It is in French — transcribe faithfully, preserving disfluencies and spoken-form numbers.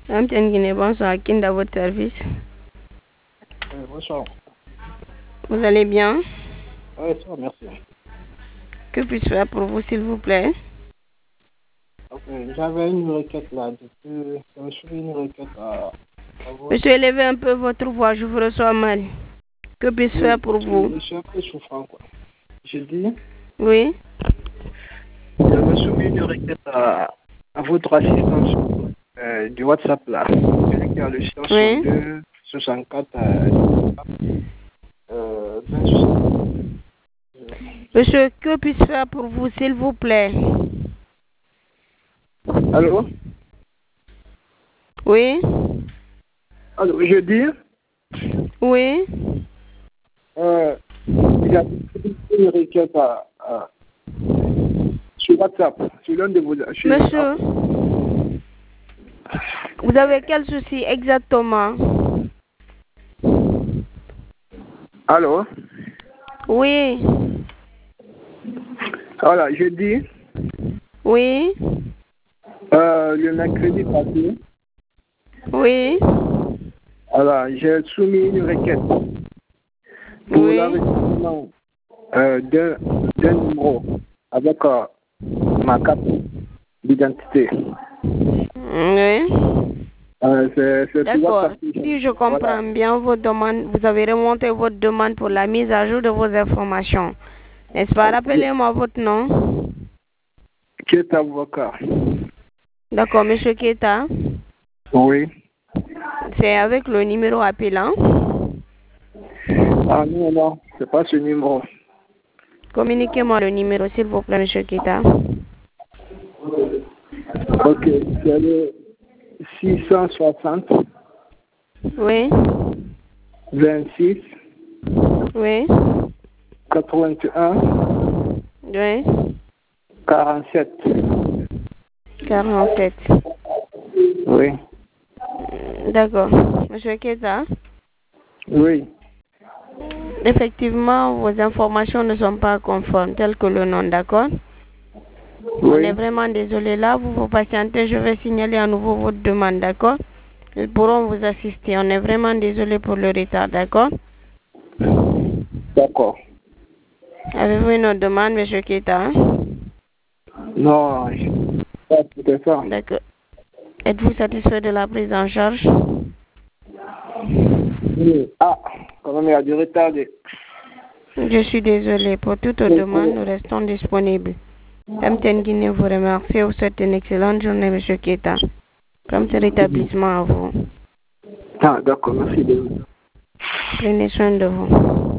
Madame Guinée, bonsoir. Qui à votre service? Euh, bonsoir. Vous allez bien? Oui, ça va, merci. Que puis-je faire pour vous, s'il vous plaît? Okay, j'avais une requête là. Depuis, je me suis une requête à, à vous. Monsieur, élevez un peu votre voix, je vous reçois mal. Que puis-je Oui, faire pour vous? je suis un peu souffrant, quoi. Je dis, Oui? je me soumis une requête à, à votre assistance euh, du WhatsApp là. Celui qui a le Oui? soixante-deux, soixante-quatre, euh, euh, vingt, soixante. Monsieur, que puis-je faire pour vous, s'il vous plaît? Allô? Oui? Allô, je dis, Oui? euh, j'ai une requête à, à, sur WhatsApp, sur l'un de vos... Sur, Monsieur, vous avez quel souci exactement? Allô? Oui? Voilà, je dis, Oui? euh, le mercredi passé, Oui? voilà, j'ai soumis une requête pour Oui? l'enregistrement euh, d'un d'un numéro avec euh, ma carte d'identité. Oui? Euh, c'est c'est sur D'accord. WhatsApp. Si je Voilà. comprends bien vos demandes, vous avez remonté votre demande pour la mise à jour de vos informations. N'est-ce pas? Rappelez-moi votre nom. Qui est avocat? D'accord, monsieur Keta. Oui. C'est avec le numéro appelant. Ah non, non, c'est pas ce numéro. Communiquez-moi le numéro, s'il vous plaît, monsieur Keta. Ok, c'est le six cent soixante, Oui? vingt-six, Oui? quatre-vingt-un, Oui? quarante-sept. quarante-sept. Oui. D'accord. Monsieur Keta, Oui. effectivement, vos informations ne sont pas conformes, telles que le nom, d'accord? On est Oui. vraiment désolé là, vous vous patientez, je vais signaler à nouveau votre demande, d'accord? Ils pourront vous assister, on est vraiment désolé pour le retard, d'accord? D'accord. Avez-vous une autre demande, monsieur Keta? Hein? Non, c'était ça. D'accord. Êtes-vous satisfait de la prise en charge? Oui. Ah, quand même, il y a du retard. Je suis désolé. Pour toute demande, nous restons disponibles. M T N Guinée vous remercie et vous souhaite une excellente journée, monsieur Keta. Comme ce rétablissement à vous. Ah, d'accord, merci. Prenez soin de vous.